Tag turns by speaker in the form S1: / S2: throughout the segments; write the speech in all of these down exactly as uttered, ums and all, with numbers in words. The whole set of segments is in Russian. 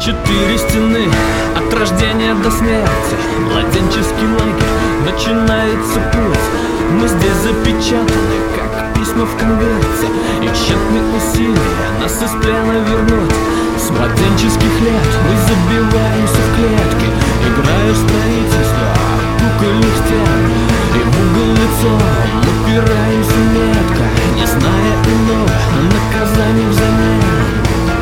S1: Четыре стены от рождения до смерти, младенческий лагерь, начинается путь. Мы здесь запечатаны, как письма в конверте, и тщетные усилия нас из плена вернуть. С младенческих лет мы забиваемся в клетки, играя в строительство кукольных стен, и в угол лицом упираемся метко, не зная иного наказания взамен.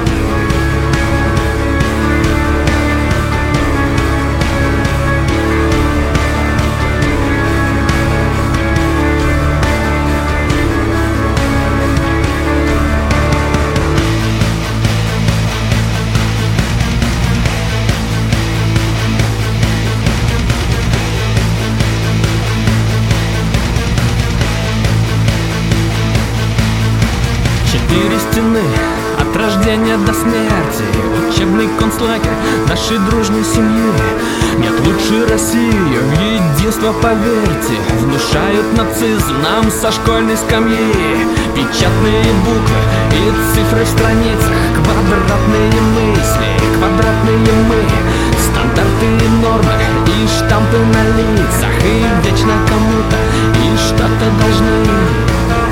S1: Четыре стены от рождения до смерти, учебный концлагерь нашей дружной семьи. Нет лучше России, в единство поверьте, внушают нацизм нам со школьной скамьи. Печатные буквы и цифры в страницах, квадратные мысли, квадратные мы, стандарты и нормы и штампы на лицах, и вечно кому-то и что-то должны.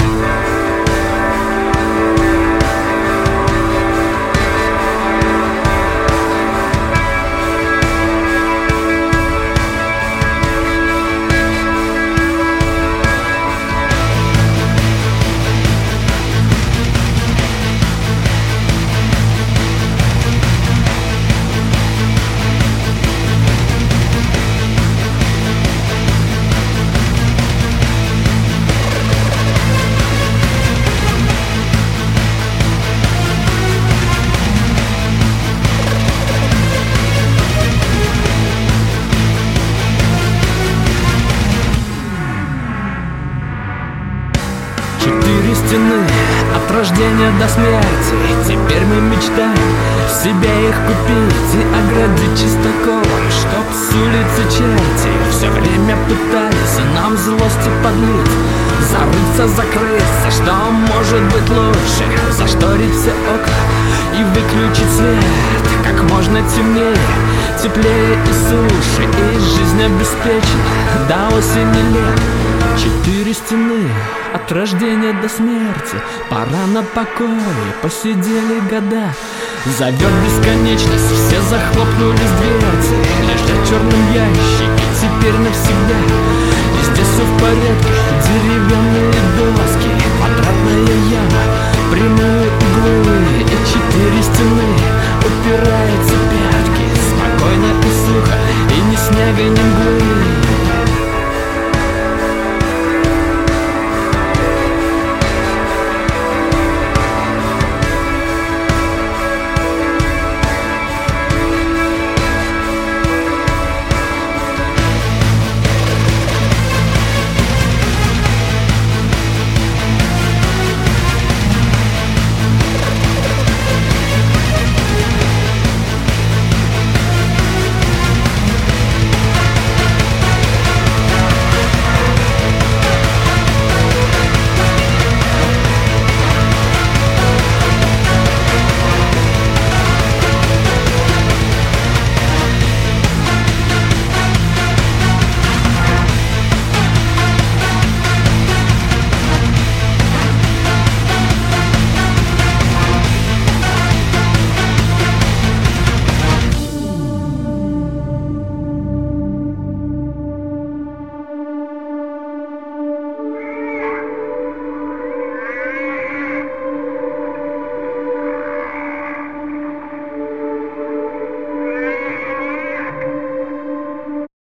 S1: Четыре стены от рождения до смерти, теперь мы мечтаем себе их купить и оградить чистоколом, чтоб с улицы черти все время пытались нам злости подлить. Зарыться, закрыться, что может быть лучше, зашторить все окна и выключить свет как можно темнее, теплее и суше, и жизнь обеспечена до осени лет. Четыре стены от рождения до смерти, пора на покой, посидели года. Зовет бесконечность, все захлопнулись дверцы, лежат в черном ящике теперь навсегда. И здесь все в порядке, деревянные